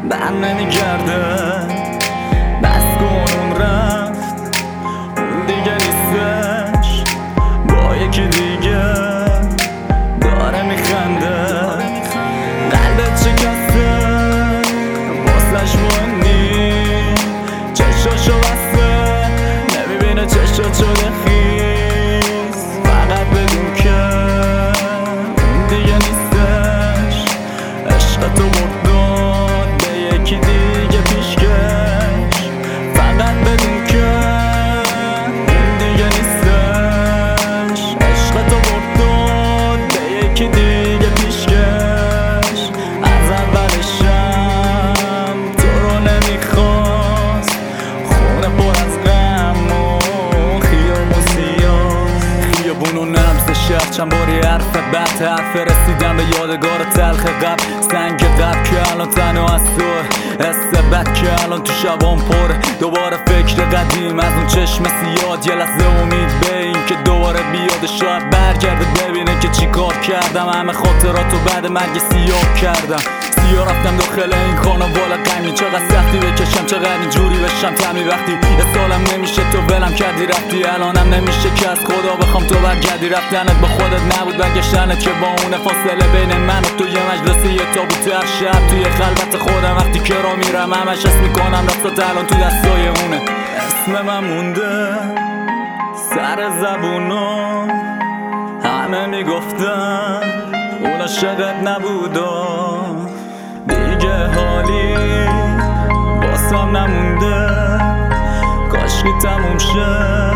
بر نمیگرده، بس کن اون رفت، اون دیگه نیستش، با یکی دیگه داره میخنده. قلبت شکسته، واسش مهم نیست، چشاشو بسته، نمیبینه چشات شده خیس. فقط بدون که اون دیگه نیستش، عشق تو برداد به یکی دیگه پیشکش. فقط بدون که اون دیگه نیستش، عشق تو برداد به یکی دیگه پیشکش. از اولشم تو رو نمیخواست، خونه پر از غم و خیابون سیاه، خیابونو نبض شهر. چند باری حرف بد حرف رسیدم به یادگار تلخ قبل، سنگ قبل که الان تنها از تو، حس بد که الان تو شبام پر. دوباره فکر قدیم از اون چشم سیاد، یه لحظه امید به این که دوباره بیاد، شاید برگرده ببینه که چی کار کردم. همه خاطراتو بعد مرگ سیاه کردم، سیاه رفتم داخل این خانواده غمی. چقدر سختی بکشم، چقدر اینجوری بشم تمی، وقتی یه سالم نمیشه تو ولم کردی رفتی. الانم نمیشه که از خدا بخوام تو برگردی، رفتنت با خودت نبود برگشتنت که با اون فاصله بین من و تو یه مجلس یه تابوت هر شب توی خلوت خودم. وقتی که را میرم همش حس میکنم دستات الان تو دستای اونه. اسم من مونده سر زبونا، همه میگفتن اون عاشقت نبودا، دیگه حالی واسم نمونده، کاشکی تموم شه